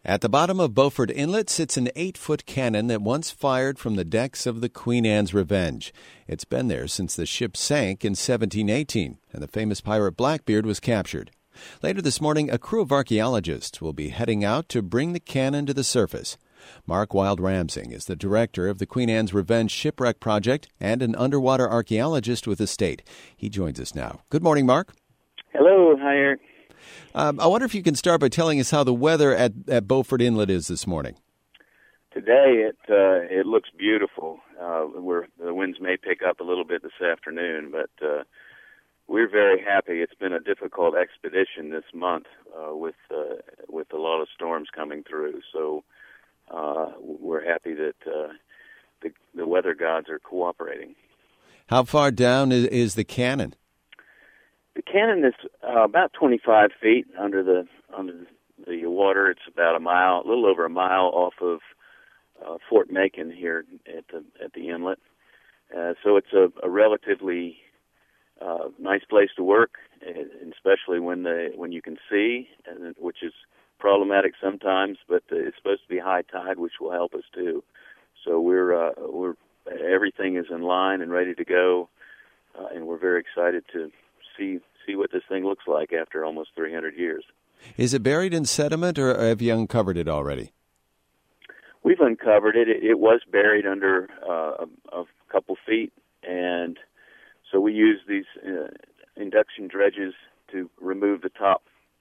At the bottom of Beaufort Inlet sits an 8-foot cannon that once fired from the decks of the Queen Anne's Revenge. It's been there since the ship sank in 1718, and the famous pirate Blackbeard was captured. Later this morning, a crew of archaeologists will be heading out to bring the cannon to the surface. Mark Wild-Ramsing is the director of the Queen Anne's Revenge Shipwreck Project and an underwater archaeologist with the state. He joins us now. Good morning, Mark. Hello. Hi, Eric. I wonder if you can start by telling us how the weather at Beaufort Inlet is this morning. Today it looks beautiful. The winds may pick up a little bit this afternoon, but we're very happy. It's been a difficult expedition this month with a lot of storms coming through. So we're happy that the weather gods are cooperating. How far down is the cannon? The cannon is about 25 feet under the water. It's about a little over a mile off of Fort Macon here at the inlet. So it's a relatively nice place to work, and especially when you can see, which is problematic sometimes. But it's supposed to be high tide, which will help us too. So we're everything is in line and ready to go, and we're very excited to see what this thing looks like after almost 300 years. Is it buried in sediment, or have you uncovered it already? We've uncovered it. It was buried under a couple feet, and so we use these induction dredges to remove the top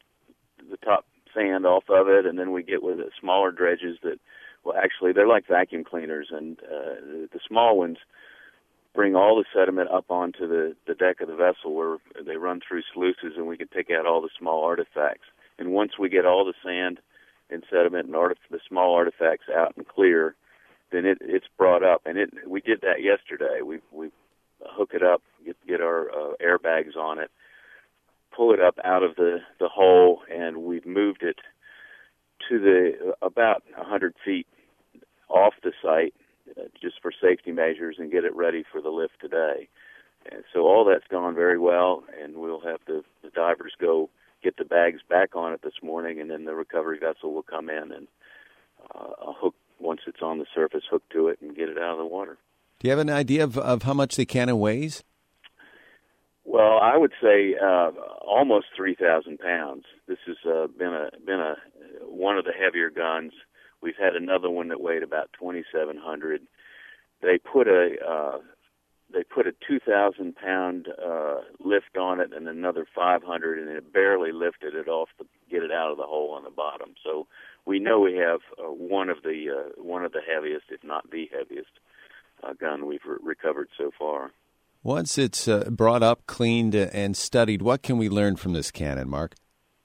sand off of it, and then we get with the smaller dredges that, well, actually they're like vacuum cleaners, and the small ones bring all the sediment up onto the deck of the vessel where they run through sluices, and we can pick out all the small artifacts. And once we get all the sand and sediment and the small artifacts out and clear, then it's brought up. And we did that yesterday. We hook it up, get our airbags on it, pull it up out of the hole, and we've moved it to about 100 feet off the site, just for safety measures, and get it ready for the lift today. And so all that's gone very well, and we'll have the divers go get the bags back on it this morning, and then the recovery vessel will come in and hook, once it's on the surface, hook to it and get it out of the water. Do you have an idea of how much the cannon weighs? Well, I would say almost 3,000 pounds. This has been one of the heavier guns. We've had another one that weighed about 2,700. They put a 2,000-pound lift on it, and another 500, and it barely lifted it off to get it out of the hole on the bottom. So we know we have one of the heaviest, if not the heaviest, gun we've recovered so far. Once it's brought up, cleaned, and studied, what can we learn from this cannon, Mark?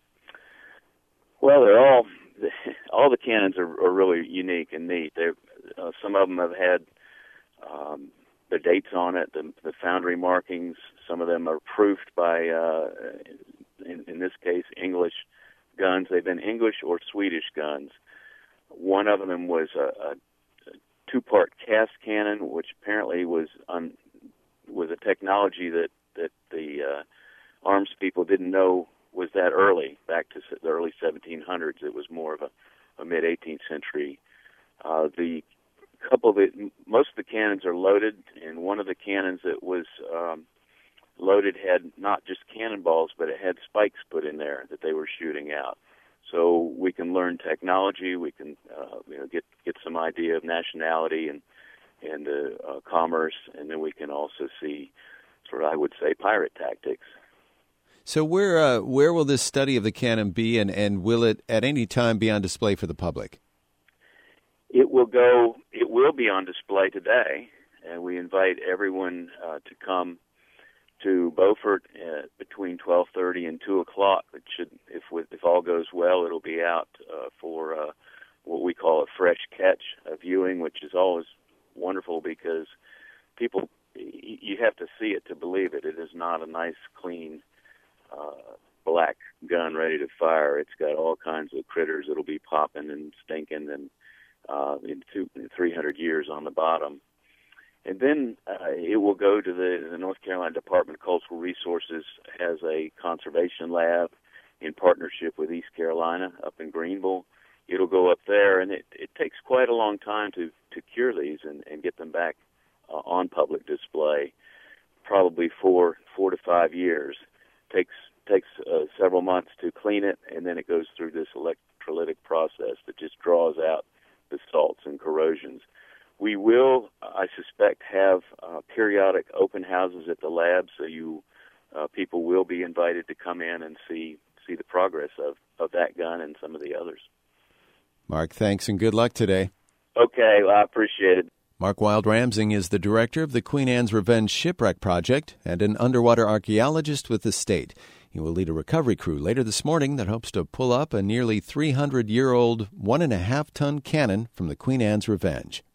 Well, all the cannons are really unique and neat. Some of them have had the dates on it, the foundry markings. Some of them are proofed by, in this case, English guns. They've been English or Swedish guns. One of them was a two-part cast cannon, which apparently was a technology that the arms people didn't know was that early, back to the early 1700s. It was more of a mid-18th century. Most of the cannons are loaded, and one of the cannons that was loaded had not just cannonballs, but it had spikes put in there that they were shooting out. So we can learn technology. We can get some idea of nationality and commerce, and then we can also see, I would say, pirate tactics. So where will this study of the cannon be, and will it at any time be on display for the public? It will be on display today, and we invite everyone to come to Beaufort between 12:30 and 2 o'clock. It should, if all goes well, it'll be out for what we call a fresh catch viewing, which is always wonderful because you have to see it to believe it. It is not a nice, clean, black gun ready to fire. It's got all kinds of critters that'll be popping and stinking and in 300 years on the bottom. And then it will go to the North Carolina Department of Cultural Resources, has a conservation lab in partnership with East Carolina up in Greenville. it'll go up there, and it takes quite a long time to cure these and get them back on public display. Probably 4 to 5 years. Takes several months to clean it, and then it goes through this electrolytic process that just draws out the salts and corrosions. We will, I suspect, have periodic open houses at the lab, so people will be invited to come in and see the progress of that gun and some of the others. Mark, thanks and good luck today. Okay, well, I appreciate it. Mark Wild-Ramsing is the director of the Queen Anne's Revenge Shipwreck Project and an underwater archaeologist with the state. He will lead a recovery crew later this morning that hopes to pull up a nearly 300-year-old 1.5-ton cannon from the Queen Anne's Revenge.